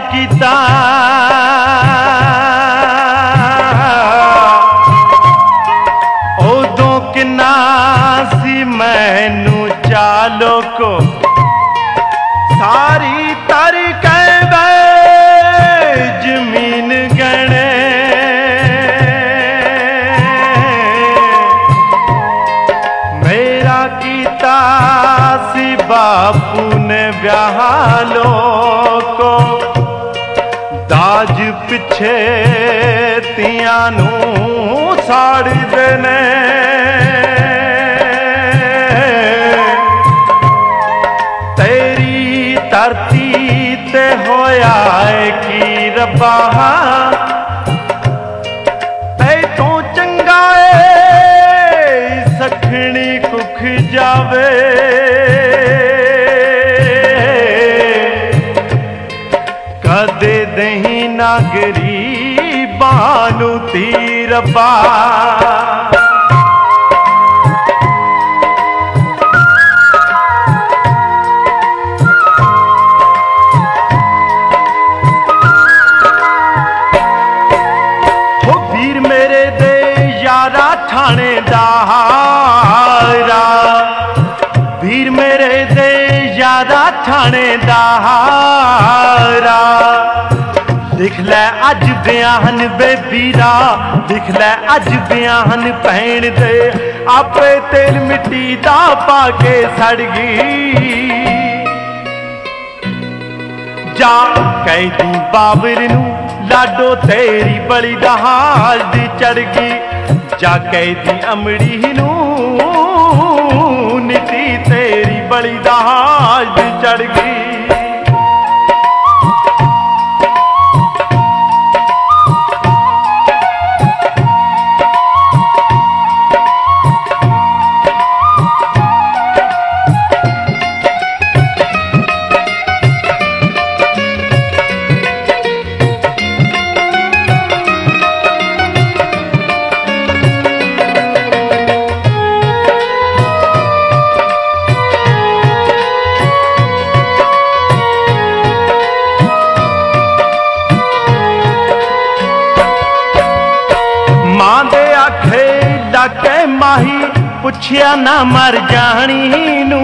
कीता उदों किन्ना सी मैनू चालो को सारी तर कहवे जमीन गणे मेरा कीता सी बापू ने ब्याह को दाज पिछे तियां नू साड़ देने तेरी धरती ते होया है की रब्बा ते तो चंगा सखनी कुख जावे कदे दही ना गरीबानू ती रब्बा वीर मेरे दे यारा थानेदारा वीर मेरे दे यारा थानेदारा लिख लै अज बयान बेबीरा लिख लै अज बयान भैन दे आपे तेल मिट्टी दा पाके सड़ गई जा कैदी बाबर नू लाडो तेरी बड़ी दहाल दी चढ़ गई जा कैदी अमड़ी नू नीति तेरी बड़ी दहाल दी चढ़ गई मां दे आखे डाके माही पुछया ना मर जानी नू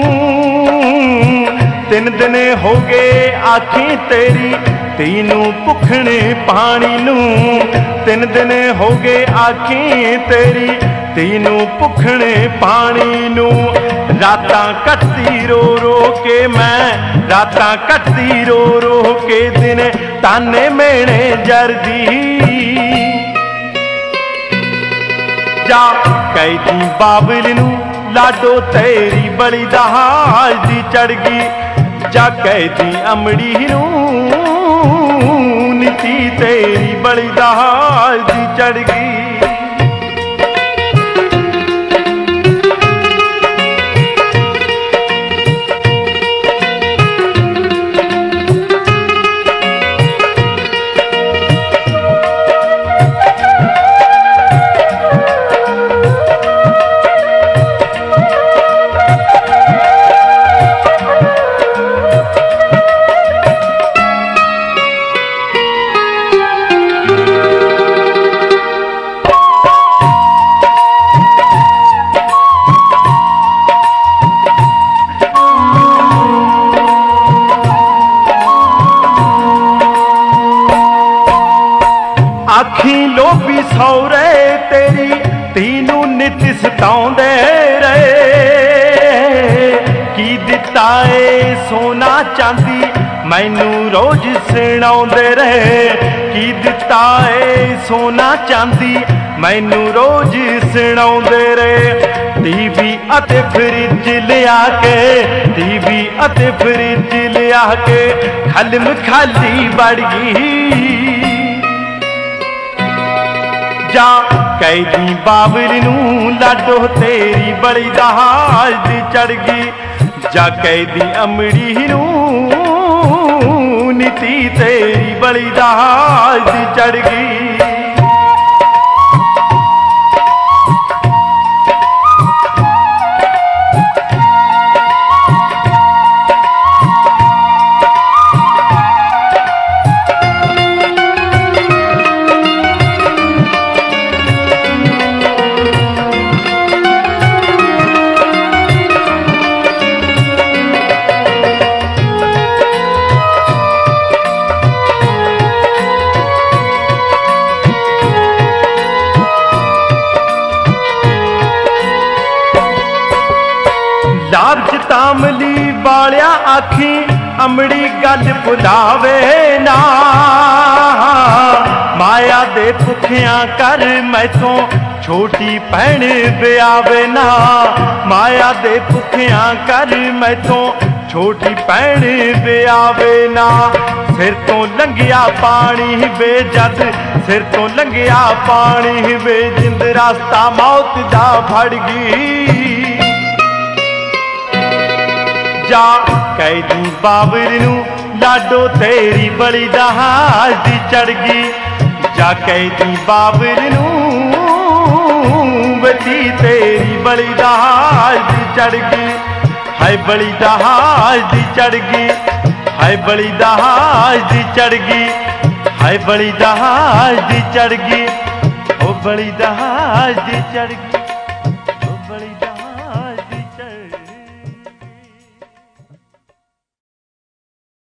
3 दिन हो गए आखी तेरी तीनू भुखने पानी नू 3 दिन हो गए आखी तेरी तीनू भुखने पानी नू रातां कटती रो रो के मैं रातां कटती रो रो के दिन ताने मेणे जरदी जा कैदी बाबल नू लाडो तेरी बड़ी दहाल दी चढ़ गई जा कैदी अमड़ी नू नीति तेरी बड़ी दहाल दी चढ़ गई आखी लोभी सौरे तेरी तीनू नित सताउंदे रहे की दिता है सोना चांदी मैनू रोज सुनाउंदे रहे की दिता है सोना चांदी मैनू रोज सुनाउंदे रहे टीवी अते फ्रिज लिया के टीवी अते फ्रिज लिया के खलम खाली बढ़ गई जा कैदी बाबर नू लाडो तेरी बड़ी दहाल दी चढ़ गई जा कैदी अमड़ी नू नीति तेरी बड़ी दहाल दी चढ़ गई तामली वालिया आखी अमड़ी गल भुलावे ना, माया दे भुखियां कर मैथों छोटी भैन ब्यावे ना, माया दे भुखियां कर मैथों छोटी भैन ब्यावे ना। सिर तो लंघिया पानी वे जद, सिर तो लंघिया पानी वे जिंद रास्ता मौत दा फड़ गई। जा कैदी बाबर नू लाडो तेरी बड़ी दहाज दी चढ़ गई, जा कैदी बाबर नू बड़ी तेरी बड़ी दहाज दी चढ़ गई। हाय बड़ी दहाज दी चढ़ गई, हाय बड़ी दहाज दी चढ़ गई, हाय बड़ी दहाज दी चढ़ गई, ओ बड़ी दहाज दी चढ़ गई।